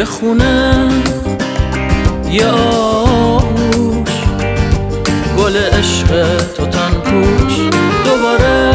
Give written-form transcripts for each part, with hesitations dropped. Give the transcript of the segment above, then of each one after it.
خونه یه آغوش، گل عشق تو تن پوش، دوباره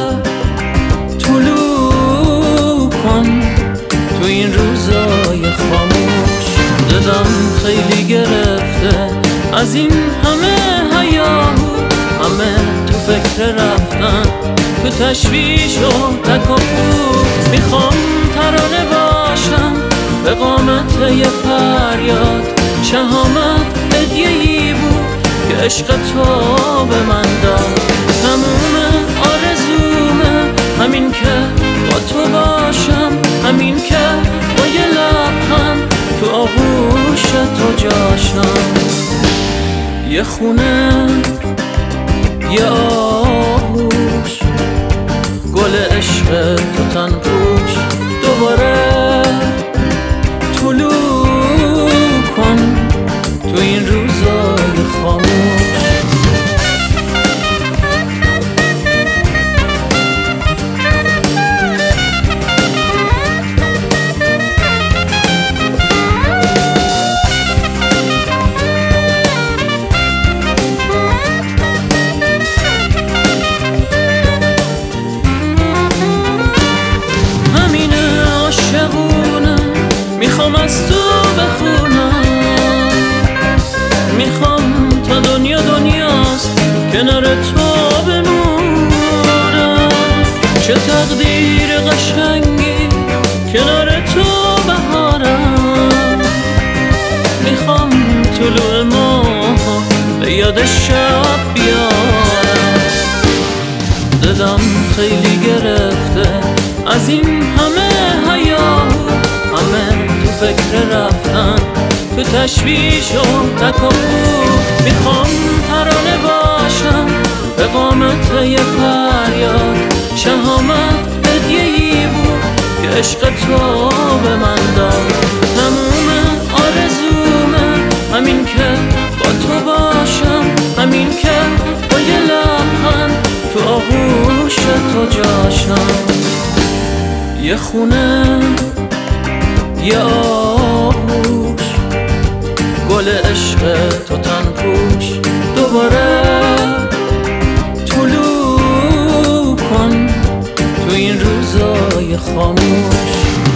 طلوع کن تو این روزای خاموش. دلم خیلی گرفته از این همه هیاهو، همه تو فکر رفتن، تو تشویش و تکاپو. میخوام ترانه باشم به قامت یه فریاد، شهامت هدیه‌ای بود که عشق تو به من داد. تموم آرزومه همین که با تو باشم، همین که با یه لبخند تو آغوش تو جاشم. یه خونه یه آغوش، گل عشق تو تن پوش، دوباره طلوع کن تو این روزای خاموش. میخوام از تو بخونم، میخوام تا دنیاست کنار تو بمونم. چه تقدیر قشنگی کنار تو بهارم، میخوام طلوع ماه به یاد شب بیارم. دلم خیلی گرفته از این همه هیاهو، همه تو فکر رفتن، تو تشویش و تکاپو. میخوام ترانه باشم به قامت یه فریاد، شهامت هدیه‌ای بود که عشق تو به من داد. تموم آرزومه همین که با تو باشم، همین که با یه لبخند تو آغوش تو جاشم. یه خونه یه آغوش، گل عشق تو تن پوش، دوباره طلوع کن تو این روزای خاموش.